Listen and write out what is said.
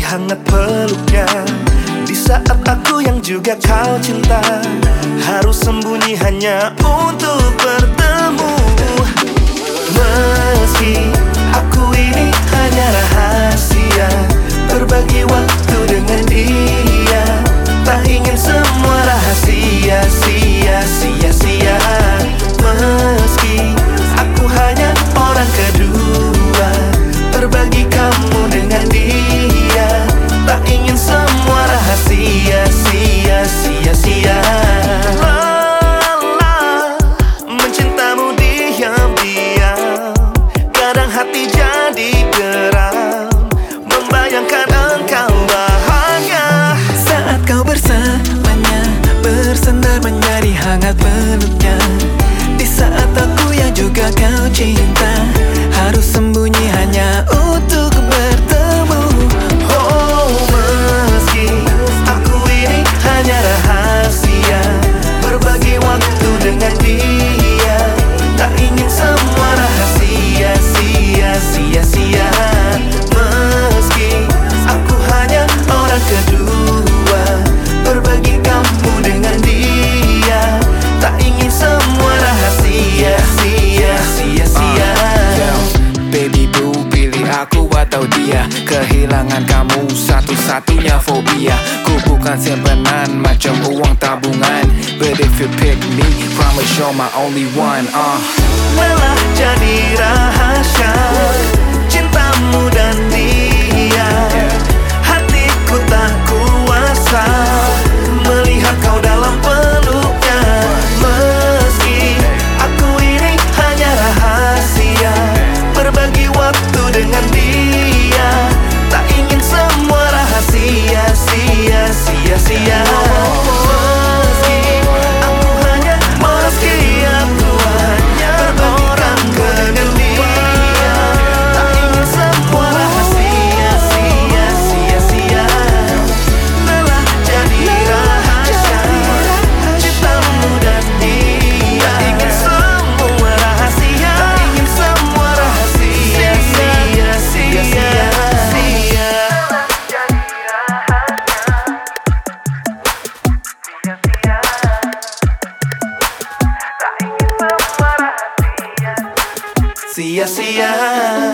hangat peluknya. Di saat aku yang juga kau cinta harus sembunyi hanya untuk bertemu. Meski aku ini hanya rahasia, berbagi waktu dengan dia, tak ingin semua rahasia sia-sia. Meski aku hanya orang kedua, berbagi kamu dengan dia, tak ingin semua rahasia sia-sia. Mencintamu diam-diam, kadang hati jadi geram, membayangkan engkau bahagia. Saat kau bersamanya, bersandar menjadi hangat peluknya. Di saat aku yang juga kau cinta harus sembunyi hanya untuk bertemu. Oh, meski aku ini hanya rahasia, berbagi waktu dengan dia, tak ingin semua rahasia sia-sia. Meski aku hanya orang kedua, berbagi kamu dengan dia, tak ingin semua rahasia sia-sia. Baby boo, pilih aku atau dia? Kehilangan kamu satu-satunya fobia. Ku bukan simpanan macam uang tabungan, but if you pick me, promise you're my only one. Lelah jadi rahasia cintamu dan dia, hatiku tak kuasa melihat kau dalam peluknya. Meski aku ini hanya rahasia, berbagi waktu dengan dia, tak ingin semua rahasia sia-sia. Meski aku hanya berbagi orang dengan dia, tak ingin semua rahasia sia-sia. Lelah jadi rahasia cintamu dan dia, tak ingin semua rahasia, tak ingin semua rahasia sia-sia. Sia-sia.